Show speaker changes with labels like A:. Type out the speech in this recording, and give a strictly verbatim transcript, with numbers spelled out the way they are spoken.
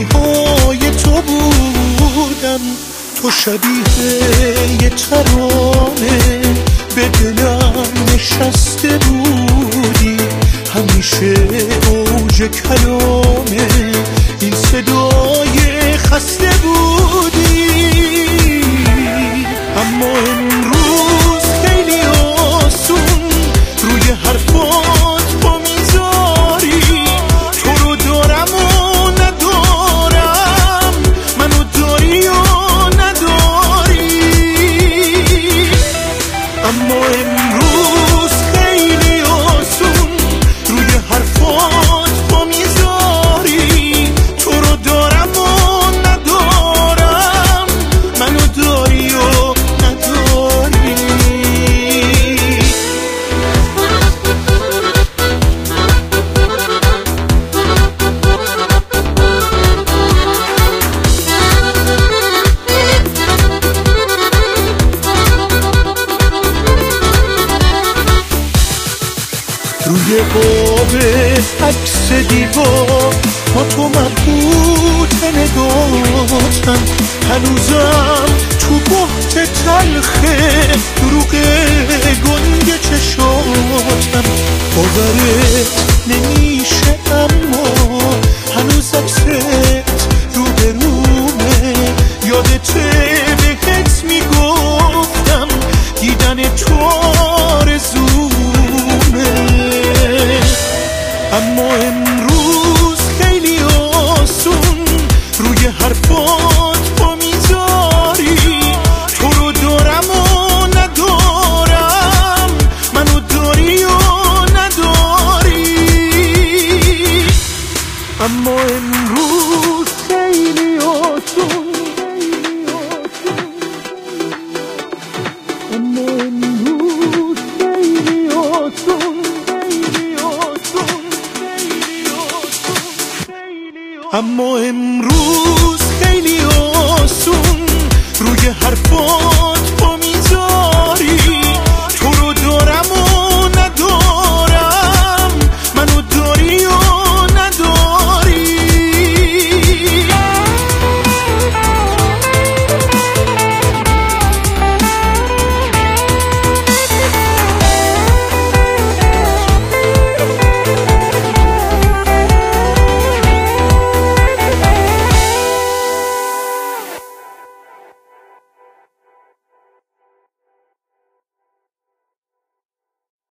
A: پای تو بودم، تو شبیه یه ترانه به دلم نشسته بودی، همیشه اوج کلامه این صدای خسته بودی. اما امروز خیلی آسون روی حرفات با میذاری، تو رو دارم و ندارم، منو داری و نداری. اما امروز خیلی آسون روی حرفات با میذاری، تو رو دارم و ندارم، منو داری و روی قاب عکس دیوار با تو مبهوت نگاتم، هنوزم تو بحت تلخه دروغ گنگ چشاتم. باورت نمیشه اما هنوز عکست رو به رومه، یادته بهت میگفتم دیدن تو آرزومه. اما امروز خیلی آسون روی حرفات با میذاری، تو رو دارم و ندارم، منو داری و نداری. اما امروز خیلی آسون، اما امروز خیلی آسون، اما امروز خیلی آسون روی حرفات